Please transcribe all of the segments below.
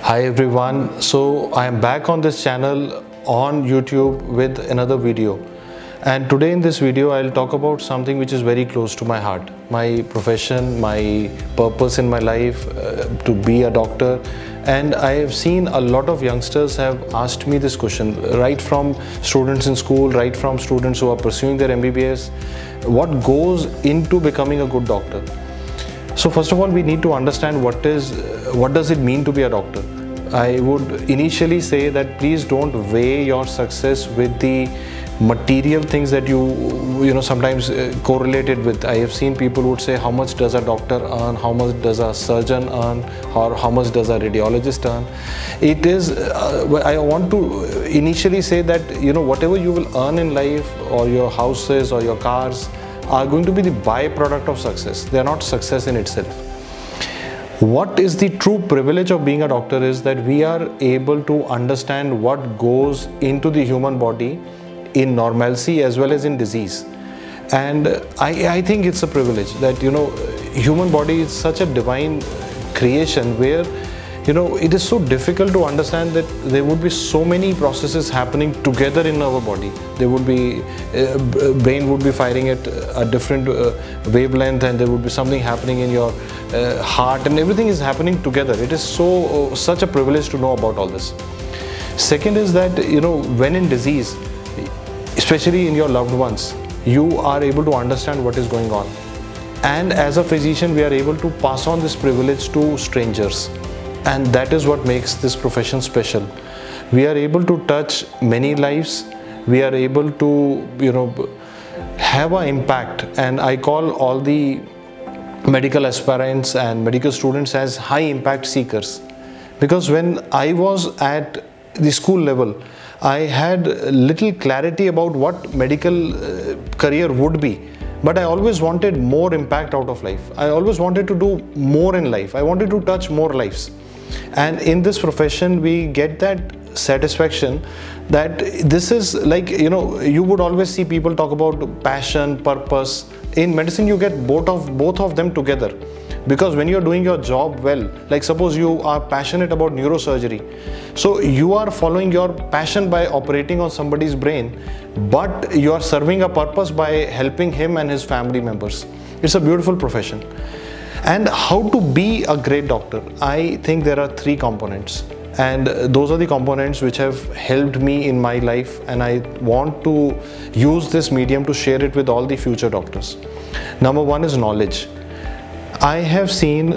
Hi everyone, so I am back on this channel on YouTube with another video, and today in this video I'll talk about something which is very close to my heart, my profession, my purpose in my life, to be a doctor. And I have seen a lot of youngsters have asked me this question, right from students in school, right from students who are pursuing their MBBS, what goes into becoming a good doctor. So first of all, we need to understand what does it mean to be a doctor. I would initially say that please don't weigh your success with the material things that you sometimes correlate it with. I have seen people who would say, how much does a doctor earn, how much does a surgeon earn, or how much does a radiologist earn. It is I want to initially say that whatever you will earn in life, or your houses or your cars, are going to be the byproduct of success. They are not success in itself. What is the true privilege of being a doctor is that we are able to understand what goes into the human body in normalcy as well as in disease. And I think it's a privilege that human body is such a divine creation where it is so difficult to understand that there would be so many processes happening together in our body. There would be brain would be firing at a different wavelength, and there would be something happening in your heart, and everything is happening together. It is such a privilege to know about all this. Second is that when in disease, especially in your loved ones, you are able to understand what is going on, and as a physician we are able to pass on this privilege to strangers. And that is what makes this profession special. We are able to touch many lives. We are able to, have an impact. And I call all the medical aspirants and medical students as high impact seekers. Because when I was at the school level, I had little clarity about what medical career would be. But I always wanted more impact out of life. I always wanted to do more in life. I wanted to touch more lives. And in this profession, we get that satisfaction that this is like, you would always see people talk about passion, purpose. In medicine, you get both of them together. Because when you're doing your job well, like suppose you are passionate about neurosurgery, so you are following your passion by operating on somebody's brain, but you are serving a purpose by helping him and his family members. It's a beautiful profession. And how to be a great doctor? I think there are 3 components, and those are the components which have helped me in my life, and I want to use this medium to share it with all the future doctors. Number 1 is knowledge. I have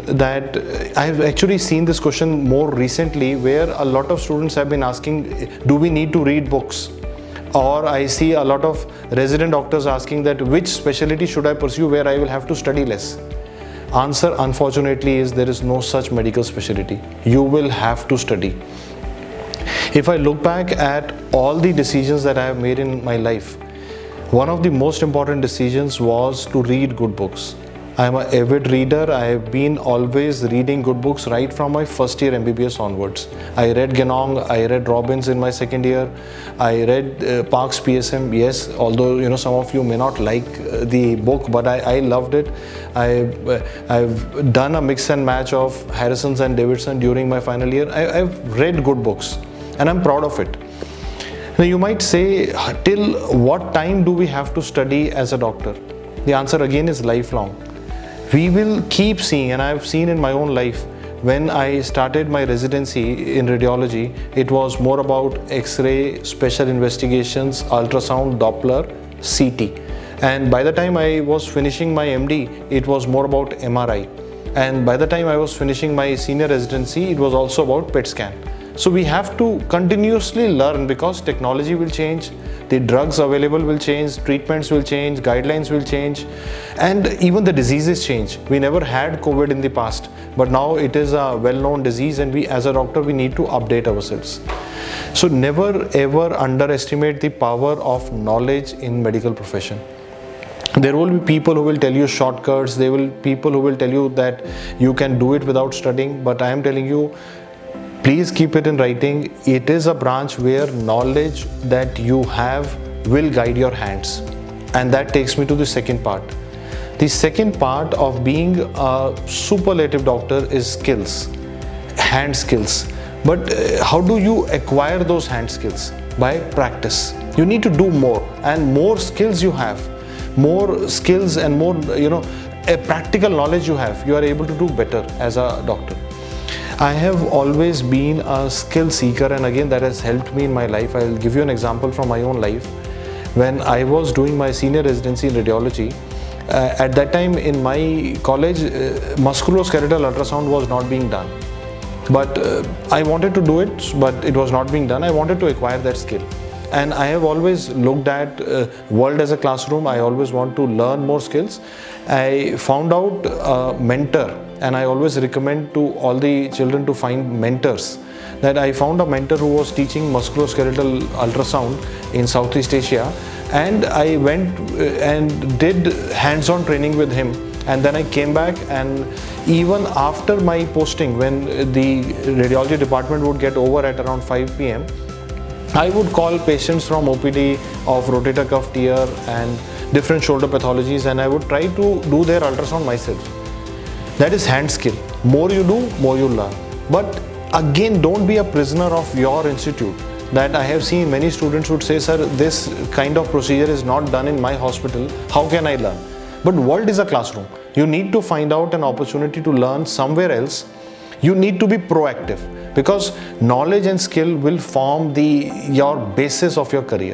actually seen this question more recently, where a lot of students have been asking, do we need to read books? Or I see a lot of resident doctors asking that which specialty should I pursue where I will have to study less? Answer, unfortunately, is there is no such medical specialty. You will have to study. If I look back at all the decisions that I have made in my life, one of the most important decisions was to read good books. I am an avid reader. I have been always reading good books right from my first year MBBS onwards. I read Genong, I read Robbins in my second year, I read Park's PSM, yes, although some of you may not like the book, but I loved it. I've done a mix and match of Harrison's and Davidson during my final year. I've read good books and I'm proud of it. Now you might say, till what time do we have to study as a doctor? The answer again is lifelong. We will keep seeing, and I've seen in my own life, when I started my residency in radiology, it was more about X-ray, special investigations, ultrasound, Doppler, CT. And by the time I was finishing my MD, it was more about MRI. And by the time I was finishing my senior residency, it was also about PET scan. So we have to continuously learn, because technology will change, the drugs available will change, treatments will change, guidelines will change, and even the diseases change. We never had COVID in the past, but now it is a well-known disease, and we as a doctor, we need to update ourselves. So never ever underestimate the power of knowledge in medical profession. There will be people who will tell you shortcuts, there will be people who will tell you that you can do it without studying, but I am telling you, please keep it in writing. It is a branch where knowledge that you have will guide your hands. And that takes me to the second part. The second part of being a superlative doctor is skills, hand skills. But how do you acquire those hand skills? By practice. You need to do more, and more skills you have, more skills and more, a practical knowledge you have, you are able to do better as a doctor. I have always been a skill seeker, and again that has helped me in my life. I will give you an example from my own life. When I was doing my senior residency in radiology, at that time in my college, musculoskeletal ultrasound was not being done. But I wanted to do it, but it was not being done. I wanted to acquire that skill. And I have always looked at world as a classroom. I always want to learn more skills. I found out a mentor, and I always recommend to all the children to find mentors. That I found a mentor who was teaching musculoskeletal ultrasound in Southeast Asia, and I went and did hands-on training with him. And then I came back, and even after my posting, when the radiology department would get over at around 5 p.m, I would call patients from OPD of rotator cuff tear and different shoulder pathologies, and I would try to do their ultrasound myself. That is hand skill. More you do, more you learn. But again, don't be a prisoner of your institute. That I have seen many students would say, sir, this kind of procedure is not done in my hospital. How can I learn? But world is a classroom. You need to find out an opportunity to learn somewhere else. You need to be proactive, because knowledge and skill will form your basis of your career.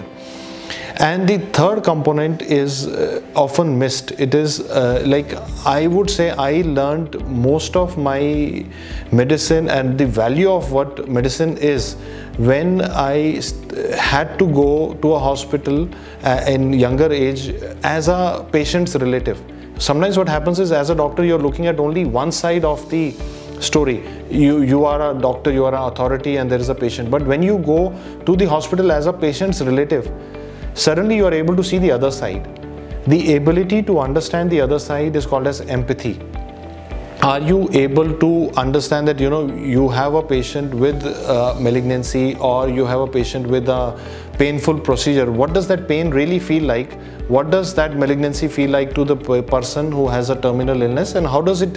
And the third component is often missed. It is like, I would say I learned most of my medicine and the value of what medicine is when I had to go to a hospital in younger age as a patient's relative. Sometimes what happens is, as a doctor, you're looking at only one side of the story. You are a doctor, you are an authority, and there is a patient. But when you go to the hospital as a patient's relative, suddenly you are able to see the other side. The ability to understand the other side is called as empathy. Are you able to understand that you have a patient with malignancy, or you have a patient with a painful procedure? What does that pain really feel like? What does that malignancy feel like to the person who has a terminal illness, and how does it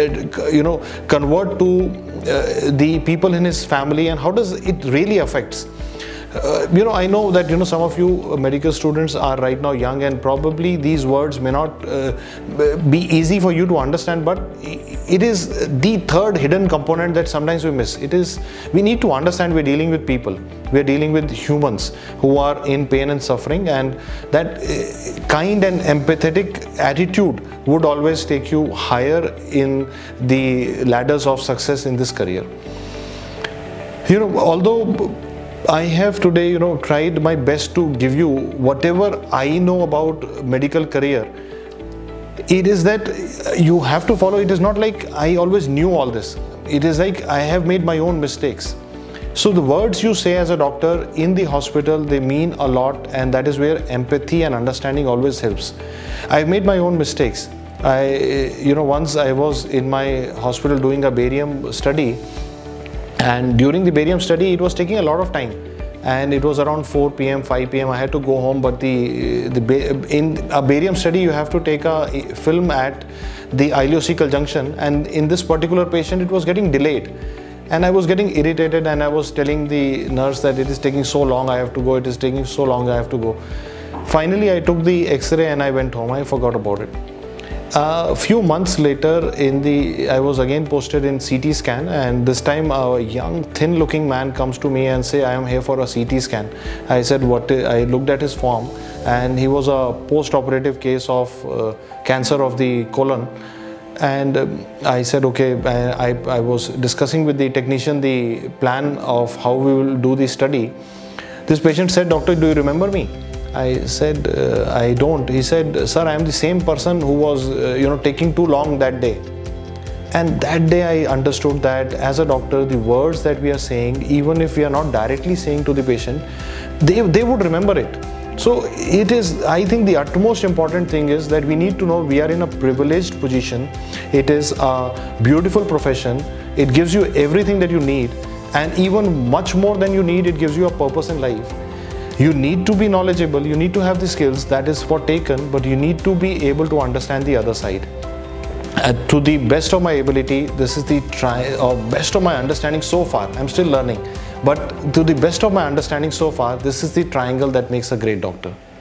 convert to the people in his family, and how does it really affects? I know that some of you medical students are right now young, and probably these words may not be easy for you to understand, but it is the third hidden component that sometimes we miss. We need to understand we're dealing with people, we're dealing with humans who are in pain and suffering, and that kind and empathetic attitude would always take you higher in the ladders of success in this career. Although I have today, tried my best to give you whatever I know about medical career, it is that you have to follow. It is not like I always knew all this. It is like I have made my own mistakes. So the words you say as a doctor in the hospital, they mean a lot, and that is where empathy and understanding always helps. I've made my own mistakes. Once I was in my hospital doing a barium study, and during the barium study, it was taking a lot of time, and it was around 4 p.m, 5 p.m. I had to go home. But in a barium study, you have to take a film at the ileocecal junction, and in this particular patient, it was getting delayed, and I was getting irritated, and I was telling the nurse that it is taking so long, I have to go. It is taking so long, I have to go. Finally, I took the X-ray and I went home. I forgot about it. A few months later, I was again posted in CT scan, and this time a young, thin-looking man comes to me and say, I am here for a CT scan. I said, what? I looked at his form, and he was a post-operative case of cancer of the colon. And I said, okay. I was discussing with the technician the plan of how we will do the study. This patient said, doctor, do you remember me? I said, I don't. He said, sir, I am the same person who was taking too long that day. And that day I understood that as a doctor, the words that we are saying, even if we are not directly saying to the patient, they would remember it. So it is, I think the utmost important thing is that we need to know we are in a privileged position. It is a beautiful profession. It gives you everything that you need, and even much more than you need, it gives you a purpose in life. You need to be knowledgeable, you need to have the skills, that is for taken, but you need to be able to understand the other side. To the best of my ability, this is the best of my understanding so far. I'm still learning, but to the best of my understanding so far, this is the triangle that makes a great doctor.